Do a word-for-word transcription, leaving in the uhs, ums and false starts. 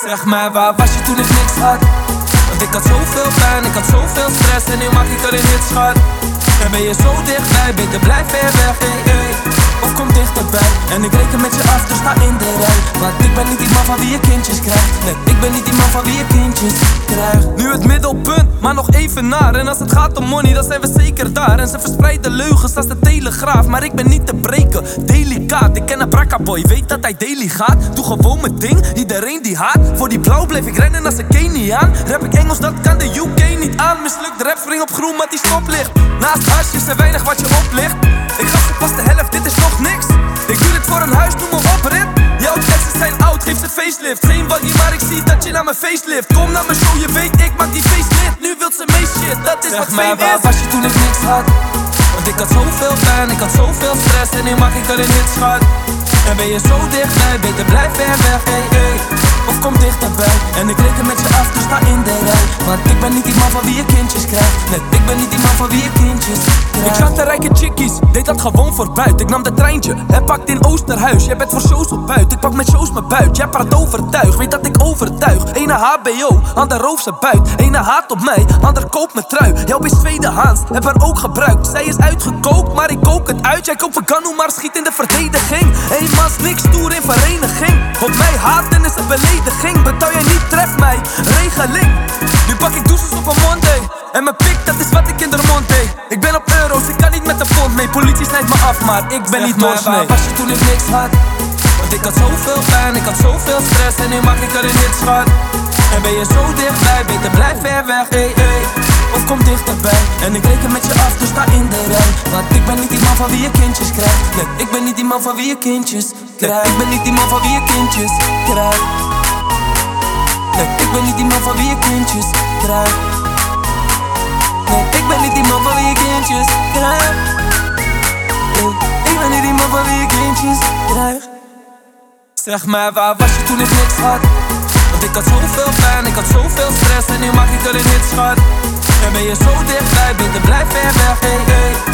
Zeg mij, waar was je toen ik niks had? Want ik had zoveel pijn, ik had zoveel stress en nu maak ik er een hit, schat. En ben je zo dichtbij, beter blijf ver weg, hey, hey. Of kom dichterbij, en ik reken met je af, dus sta in de rij. Want ik ben niet die man van wie je kindjes krijgt. Nee, ik ben niet die man van wie je kindjes krijgt. Nu het middelpunt, maar nog even naar. En als het gaat om money, dan zijn we zeker daar. En ze verspreiden leugens als de telegraaf. Maar ik ben niet te breken, delicaat. Ik ken een brakkaboy, weet dat hij daily gaat. Doe gewoon mijn ding, iedereen die haat. Voor die blauw bleef ik rennen als een Keniaan. Rap ik Engels, dat kan de U K niet aan. Mislukt rap, spring op groen, maar die stoplicht. Naast huis is er weinig wat je oplicht. Ik gaf ze pas de helft, dit is nog niks. Ik doe dit voor een huis, noem me op, rit. Jouw teksten zijn oud, geef ze facelift. Geen waggie, maar ik zie dat je naar mijn facelift. Kom naar mijn show, je weet, ik maak die facelift. Nu wilt ze mee shit, dat is zeg wat fame is. Waar was je toen ik niks had? Want ik had zoveel pijn, ik had zoveel stress en nu maak ik er een hit, schat. En ben je zo dichtbij, beter blijf ver weg, hey, hey. Of kom dichterbij, en ik reken met je af, dus sta in de rij. Want ik ben niet die man van wie je kindjes krijgt. Nee, ik ben niet die man van wie je kindjes krijgt. Ik zag de rijke chickies, deed dat gewoon voor buiten. Ik nam de treintje, hij pakt in Oosterhuis. Jij bent voor shows op buiten, ik pak met shows mijn buit. Jij praat overtuig, weet dat ik overtuig. Ene H B O, ander roof ze buit. Ene haat op mij, ander koopt mijn trui. Jouw is tweedehands, heb haar ook gebruikt. Zij is uitgekookt, maar ik kook het uit. Jij koopt Vagano, maar schiet in de verdediging. Eenmaals niks, stoer in vereniging. Op mij haten is een belediging. Betaal jij niet, tref mij, regeling. Nu pak ik douches op een Monday. En mijn pik, dat is wat ik in de mond deed. Ik ben op euro's, ik kan niet met de pond mee. Politie snijdt me af, maar ik ben zeg niet mors, nee. Waar was je toen ik niks had? Want ik had zoveel pijn, ik had zoveel stress en nu maak ik er een hit, schat. En ben je zo dichtbij, beter blijf ver weg, hey, hey. Of kom dichterbij, en ik reken met je af, dus sta in de rij. Want ik ben niet die man van wie je kindjes krijgt. Nee, ik ben niet die man van wie je kindjes krijgt. Nee, ik ben niet die man van wie je kindjes krijgt. Nee, ik ben niet die man van wie je kindjes krijgt. Nee, ik ben niet die man van wie je kindjes krijgt. Nee, ik ben niet die man van wie je kindjes krijgt. Zeg mij, waar was je toen ik niks had? Want ik had zoveel pijn, ik had zoveel stress en nu maak ik er een hit, schat. En ben je zo dichtbij, beter blijf ver weg, hey, hey.